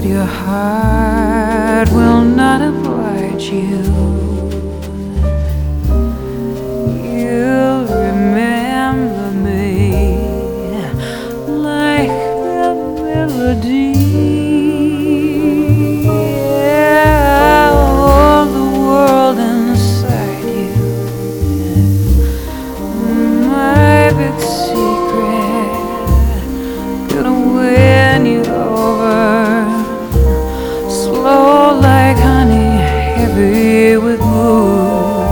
your heart will not oblige you. You'll remember me like a melody. Yeah, all the world inside you, my big secret, gonna win you over. Slow like honey, heavy with mood.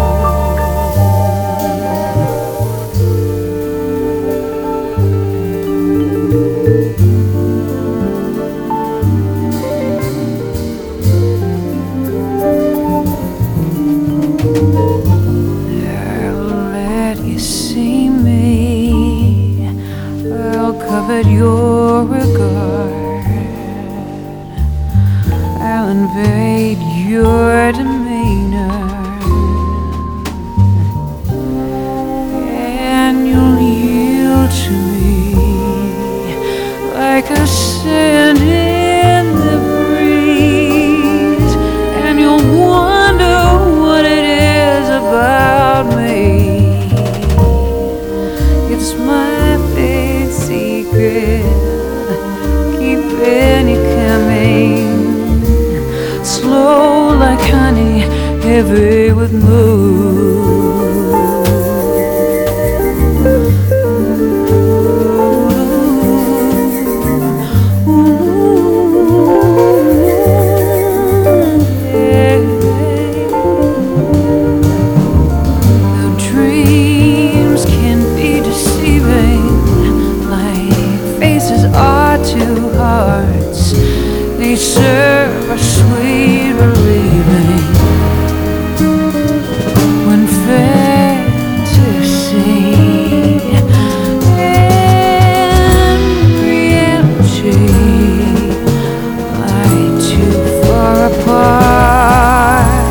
See me, I'll covet your regard, I'll invade your demeanor, and you'll yield to me like a sand in the breeze, and you'll wonder what it is about me. It's my big secret, keeping you coming. Slow like honey, heavy with mood. Two hearts, they serve a sweet relieving. When fantasy and reality lie too far apart,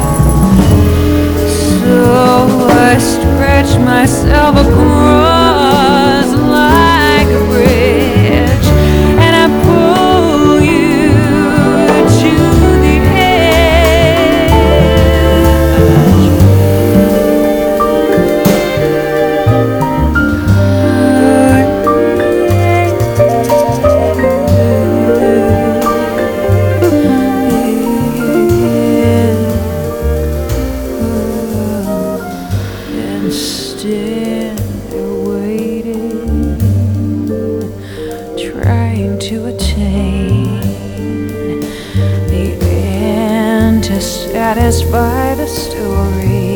so I stretch myself across like a bridge, and I pull you to the Instead, they're waiting, trying to attain the end to satisfy the story.